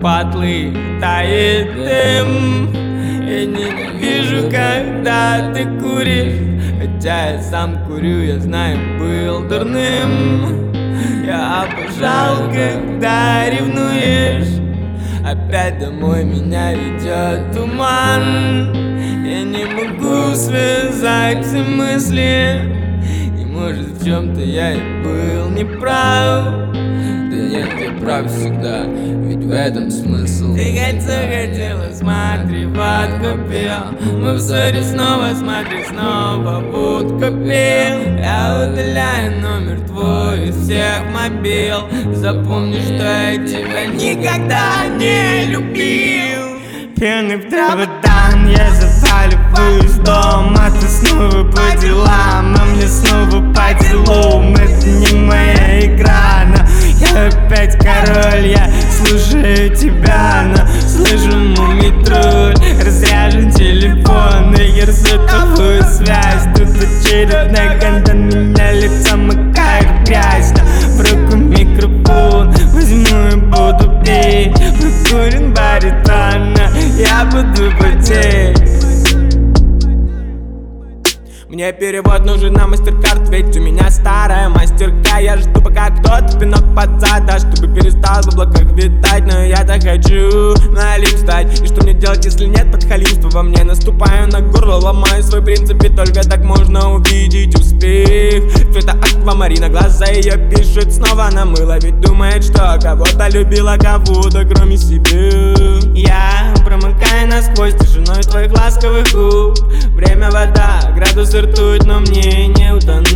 патлы тает дым. Я ненавижу, когда ты куришь, хотя я сам курю, я знаю, был дурным. Я обожал, когда ревнуешь, опять домой меня ведет туман. Я не могу связать все мысли, и может в чем-то я и был неправ. Да нет, я прав всегда, ведь в этом смысл. Ты хотела, смотри, водку пил. Мы в ссоре снова, смотри, снова водку пил. Я удаляю номер твой из всех мобил. Запомни, что я тебя никогда не любил. Пьяный в траводан, я заваливаю из дома. Ты снова по делам, а мне снова по делам. Это не моя игра, но я опять король. Я слушаю тебя, но слышу мумитроль. Разряжен телефон, и я сотовую связь. Тут очередной контент, меня лицо макает грязь. В руку микрофон возьму и буду петь. Прокурен баритона, я буду потеть. Мне перевод нужен на MasterCard, ведь у меня старая мастерка. Я жду, пока кто-то пинок под зад даст, чтобы перестал в облаках витать. Но я-то хочу налив стать. И что мне делать, если нет подхалимства во мне? Наступаю на горло, ломаю свой принцип, и только так можно увидеть успех. Цвета аквамарина, глаза ее пишут, снова намыла. Ведь думает, что кого-то любила, кого-то кроме себя. Я промокаю насквозь тишиной твоих ласковых губ. Время вода, градусы ртуть, но мне не утонуть.